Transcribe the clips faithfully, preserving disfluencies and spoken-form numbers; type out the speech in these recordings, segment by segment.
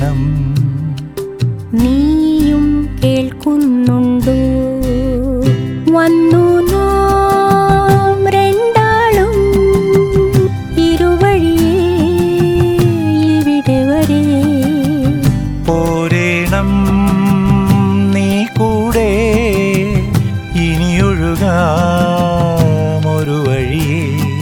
പോരേണം. നീയും കേൾക്കുന്നുണ്ടോ? വന്നു നാം രണ്ടാളും ഇരുവഴിയേ ഇവിടെ വരെ. പോരേണം നീ കൂടെ ഇനിയൊഴുകാം ഒരു വഴിയേ.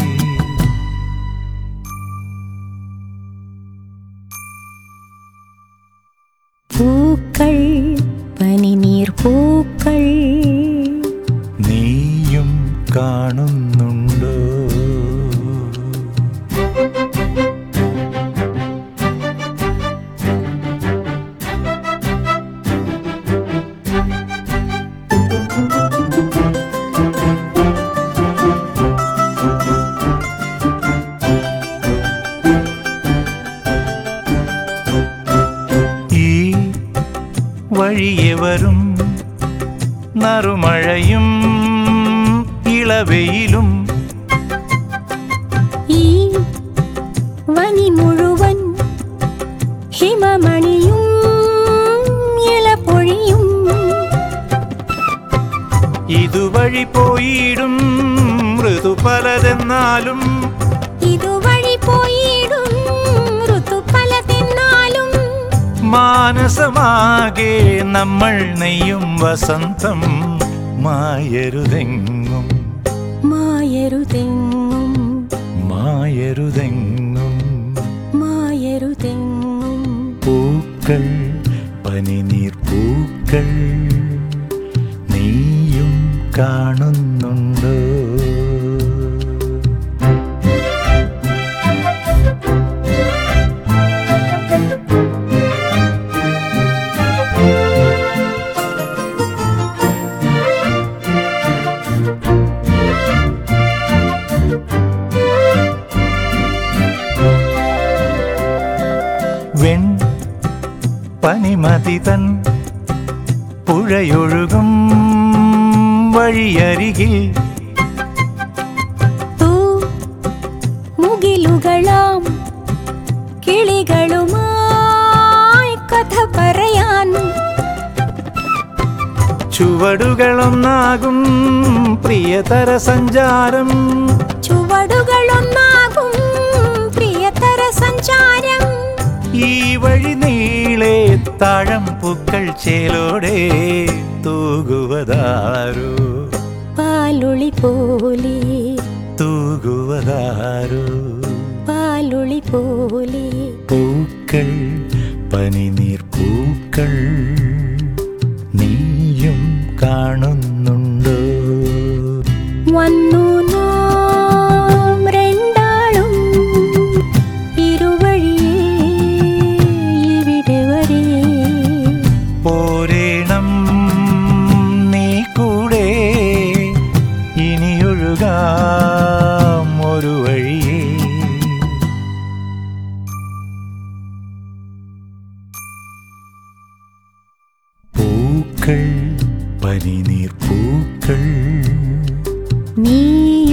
പൂക്കൾ പനിനീർ പൂക്കൾ നീയും കാണുന്നുണ്ടോ? വഴിയെ വരും നറുമഴയും ഇളവെയിലും. ഈ വനി മുഴുവൻ ഹിമമണിയും ഇലപ്പൊഴിയും. ഇതുവഴി പോയിടും ഋതു പലതെന്നാലും. ഇതുവഴി പോയിടും ഋതു പലതെന്നാലും. മാനസമാകെ നമ്മൾ നെയ്യും വസന്തം മായരുതെങ്ങും. മായരുതെങ്ങും മായരുതെങ്ങും മായരുതെങ്ങും. പൂക്കൾ പനിനീർ പൂക്കൾ നീയും കാണുന്നുണ്ടോ? വെൺ പനിമതി തൻ പുഴയൊഴുകും വഴിയരികിൽ. മുകിലുകളാം കിളികളുമായി കഥ പറയാൻ. ചുവടുകളൊന്നാകും പ്രിയതര സഞ്ചാരം. ചുവടുകളൊന്നാകും പ്രിയതര സഞ്ചാരം. ഈ വഴി നീളെ താഴം പൂക്കൾ ചേലോടെ തൂകുവതാരോ? പാലൊളി പോലെ തൂകുവതാരോ? പാലൊളി പോലെ. പൂക്കൾ പനിനീർ പൂക്കൾ നീയും കാണുന്നുണ്ടോ? വന്നു നാം രണ്ടാളും ഇരുവഴിയേ ഇവിടെ വരെ. പോരേണം നീ കൂടെ ഇനിയൊഴുകാം ഒരു വഴിയേ. പൂക്കൾ പനിനീർ പൂക്കൾ നീ